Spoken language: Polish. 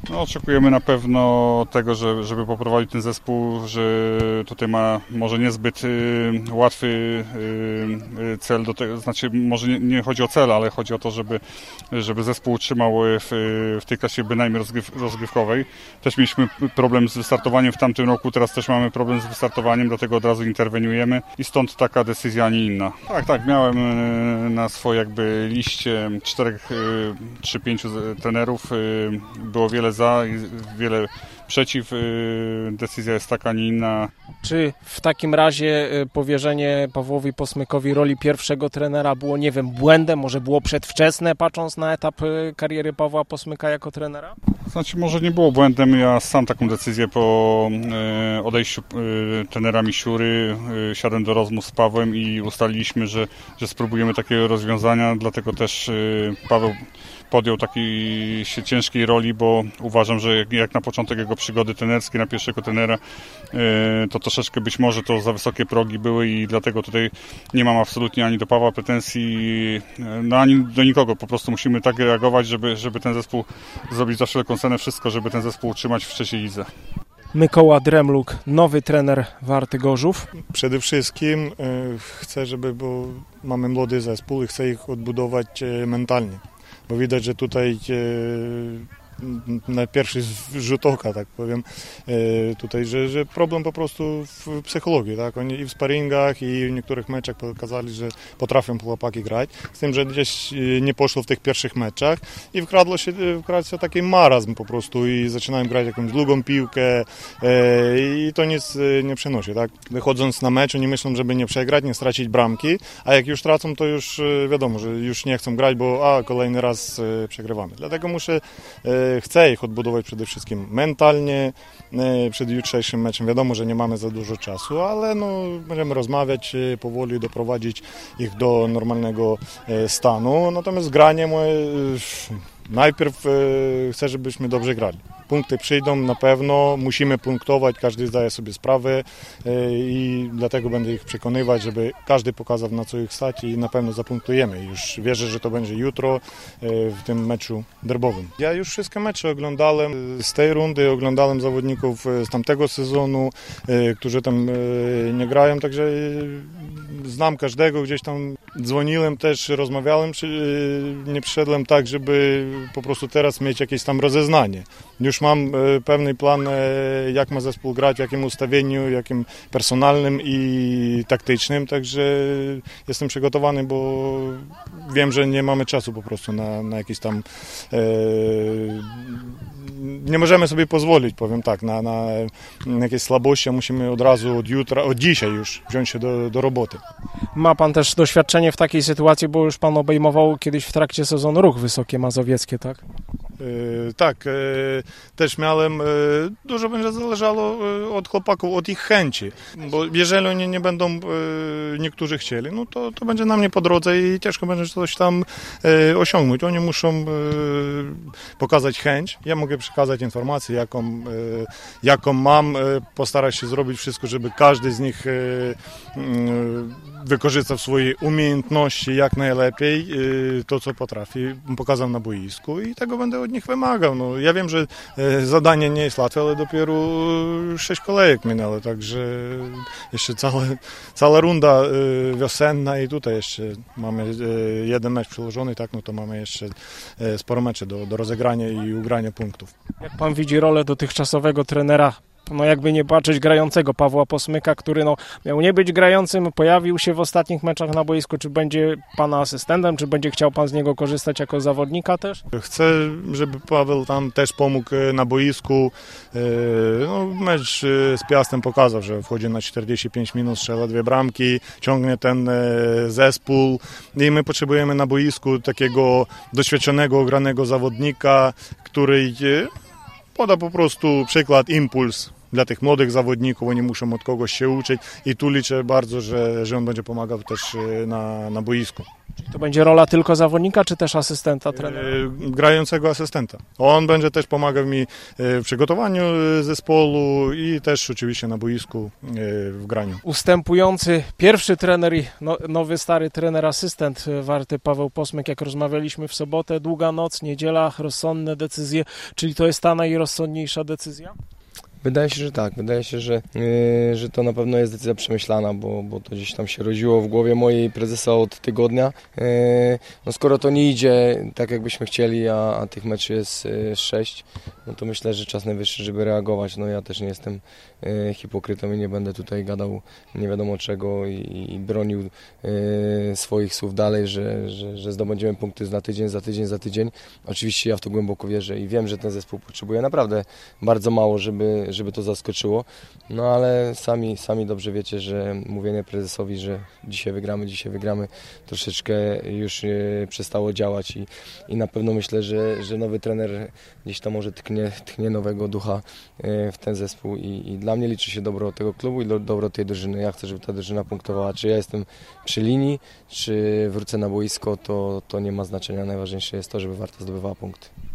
No, oczekujemy na pewno tego, żeby poprowadzić ten zespół, że tutaj ma może niezbyt łatwy cel, znaczy może nie chodzi o cel, ale chodzi o to, żeby zespół utrzymał w tej klasie bynajmniej rozgrywkowej. Też mieliśmy problem z wystartowaniem w tamtym roku, teraz też mamy problem z wystartowaniem, dlatego od razu interweniujemy i stąd taka decyzja, a nie inna. Tak, miałem na swojej jakby liście 4 czy 5 trenerów, było wiele za i wiele przeciw. Decyzja jest taka, nie inna. Czy w takim razie powierzenie Pawłowi Posmykowi roli pierwszego trenera było, nie wiem, błędem, może było przedwczesne, patrząc na etap kariery Pawła Posmyka jako trenera? Znaczy, może nie było błędem, ja sam taką decyzję po odejściu trenera Misiury siadłem do rozmów z Pawłem i ustaliliśmy, że spróbujemy takiego rozwiązania, dlatego też Paweł podjął takiej ciężkiej roli, bo uważam, że jak na początek jego przygody trenerskiej, na pierwszego trenera, to troszeczkę być może to za wysokie progi były i dlatego tutaj nie mam absolutnie ani do Pawła pretensji, no ani do nikogo. Po prostu musimy tak reagować, żeby ten zespół zrobić za wszelką cenę wszystko, żeby ten zespół utrzymać w trzeciej lidze. Mykoła Dremluk, nowy trener Warty Gorzów. Przede wszystkim chcę, bo mamy młody zespół i chcę ich odbudować mentalnie. Bo widać, że tutaj na pierwszy rzut oka, tak powiem, tutaj, że problem po prostu w psychologii, tak? Oni i w sparingach, i w niektórych meczach pokazali, że potrafią chłopaki grać, z tym, że gdzieś nie poszło w tych pierwszych meczach i wkradł się taki marazm po prostu i zaczynają grać jakąś długą piłkę i to nic nie przynosi, tak? Wychodząc na mecz, oni myślą, żeby nie przegrać, nie stracić bramki, a jak już tracą, to już wiadomo, że już nie chcą grać, bo kolejny raz przegrywamy. Dlatego chcę ich odbudować przede wszystkim mentalnie przed jutrzejszym meczem. Wiadomo, że nie mamy za dużo czasu, ale będziemy rozmawiać powoli, doprowadzić ich do normalnego stanu. Natomiast granie najpierw chcę, żebyśmy dobrze grali. Punkty przyjdą na pewno, musimy punktować, każdy zdaje sobie sprawę i dlatego będę ich przekonywać, żeby każdy pokazał, na co ich stać i na pewno zapunktujemy. Już wierzę, że to będzie jutro w tym meczu derbowym. Ja już wszystkie mecze oglądałem z tej rundy, oglądałem zawodników z tamtego sezonu, którzy tam nie grają, także znam każdego, gdzieś tam dzwoniłem też, rozmawiałem, nie przyszedłem tak, żeby po prostu teraz mieć jakieś tam rozeznanie. Już mam pewny plan, jak ma zespół grać, w jakim ustawieniu, jakim personalnym i taktycznym, także jestem przygotowany, bo wiem, że nie mamy czasu po prostu na jakieś tam... Nie możemy sobie pozwolić, powiem tak, na jakieś słabości, a musimy od razu od dzisiaj już wziąć się do roboty. Ma pan też doświadczenie w takiej sytuacji, bo już pan obejmował kiedyś w trakcie sezonu Ruch Wysokie Mazowieckie, tak? Tak, też miałem, dużo będzie zależało od chłopaków, od ich chęci, bo jeżeli oni nie będą niektórzy chcieli, no to będzie nam nie po drodze i ciężko będzie coś tam osiągnąć. Oni muszą pokazać chęć, ja mogę przekazać informację, jaką mam, postarać się zrobić wszystko, żeby każdy z nich wykorzystał swoje umiejętności jak najlepiej, to co potrafi, pokazał na boisku i tego będę od nich wymagał. No, ja wiem, że zadanie nie jest łatwe, ale dopiero 6 kolejek minęło, także jeszcze cała runda wiosenna i tutaj jeszcze mamy jeden mecz przyłożony, tak, no to mamy jeszcze sporo meczy do rozegrania i ugrania punktów. Jak pan widzi rolę dotychczasowego trenera, jakby nie patrzeć, grającego Pawła Posmyka, który miał nie być grającym, pojawił się w ostatnich meczach na boisku, czy będzie pana asystentem, czy będzie chciał pan z niego korzystać jako zawodnika też? Chcę, żeby Paweł tam też pomógł na boisku. Mecz z Piastem pokazał, że wchodzi na 45 minut, strzela 2 bramki, ciągnie ten zespół i my potrzebujemy na boisku takiego doświadczonego, ogranego zawodnika, który poda po prostu przykład, impuls dla tych młodych zawodników, oni muszą od kogoś się uczyć i tu liczę bardzo, że on będzie pomagał też na boisku. To będzie rola tylko zawodnika, czy też asystenta trenera? Grającego asystenta. On będzie też pomagał mi w przygotowaniu zespołu i też oczywiście na boisku w graniu. Ustępujący pierwszy trener i nowy stary trener asystent Warty Paweł Posmek, jak rozmawialiśmy w sobotę, długa noc, niedziela, rozsądne decyzje, czyli to jest ta najrozsądniejsza decyzja? Wydaje się, że tak. Wydaje się, że to na pewno jest decyzja przemyślana, bo to gdzieś tam się rodziło w głowie mojej prezesa od tygodnia. No skoro to nie idzie tak, jakbyśmy chcieli, a tych meczy jest 6, no to myślę, że czas najwyższy, żeby reagować. No ja też nie jestem hipokrytą i nie będę tutaj gadał nie wiadomo czego i bronił swoich słów dalej, że zdobędziemy punkty za tydzień. Oczywiście ja w to głęboko wierzę i wiem, że ten zespół potrzebuje naprawdę bardzo mało, żeby to zaskoczyło, no ale sami dobrze wiecie, że mówienie prezesowi, że dzisiaj wygramy, troszeczkę już przestało działać i na pewno myślę, że nowy trener gdzieś tam może tknie nowego ducha w ten zespół i dla mnie liczy się dobro tego klubu i dobro tej drużyny. Ja chcę, żeby ta drużyna punktowała, czy ja jestem przy linii, czy wrócę na boisko, to nie ma znaczenia, najważniejsze jest to, żeby Warta zdobywała punkty.